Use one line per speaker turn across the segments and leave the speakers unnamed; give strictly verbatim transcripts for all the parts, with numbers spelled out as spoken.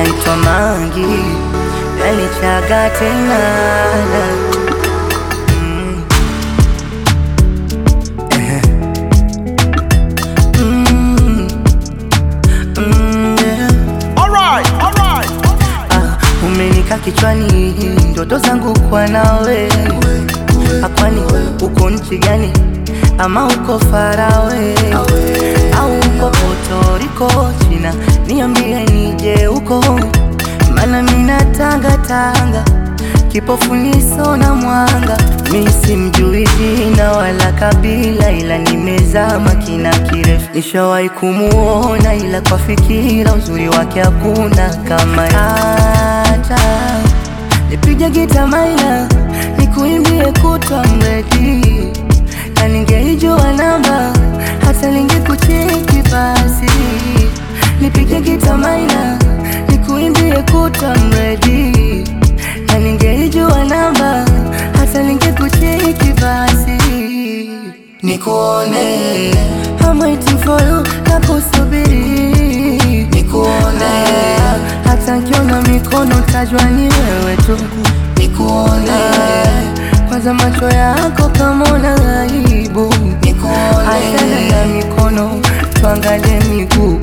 naitwa Mangi, yanichaga tena. mm. eh. mm. mm, yeah.
Alright, alright, alright.
Ah, umenika kichwani ndoto zangu kwa nawe. Akwani uko nchi gani? Ama uko Farawe au uko Puerto Rico, China? Niambie nije huko, mana mina tanga tanga, kipofu niso na mwanga. Mi simjui jina wala kabila, ila nimezama kina kirefu. Nishawahi kumuona, ila kwa fikira uzuri wake hakuna kama. Hata nipige gita maina nikuimbie kutwa mredi, na ningeijua namba hata ningekucheki basi. Nipige gita maina nikuimbie kutwa mredi, na ningeijua namba hata ningekucheki basi. Nikuone, I'm waiting for you, nakusubiri. Nikuone, hata nkiona mikono tajwa ni wewe tu. Nikuone, kwanza macho yako kama una aibu. Nikuone, achana na mikono tuangalie miguu.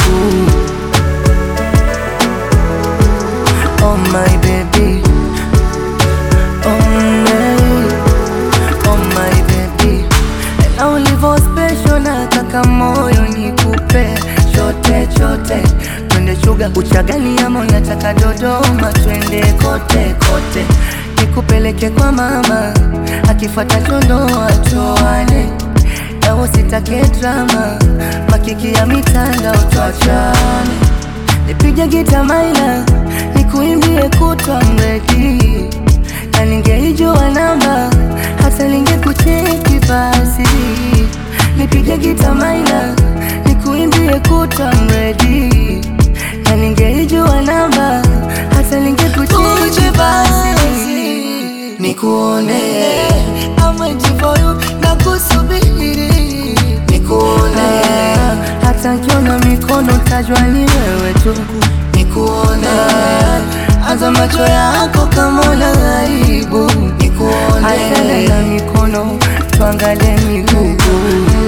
Oh my baby, oh my, oh my baby, na ulivo special na kaka moyo nikupe chote chote. Twende Chuga Uchagani ama unataka Dodoma, twende kote kote. Nikupeleke kwa mama, akifuata chondo atoane, na usitake drama, makiki ya mitandao tuachane. Nipige gita maina nikuimbie kutwa mredi, na ningeijua namba hata ningekucheki basi. Nipige gita maina nikuimbie kutwa mredi, na ningeijua namba hata ningekucheki basi. Nikuone, I'm waiting for you, nakusubiri. Nikuone, hata nkiona mikono tajwa ni wewe tu. Nikuone, anza macho yako kama una aibu. Nikuone, achana na mikono tuangalie miguu.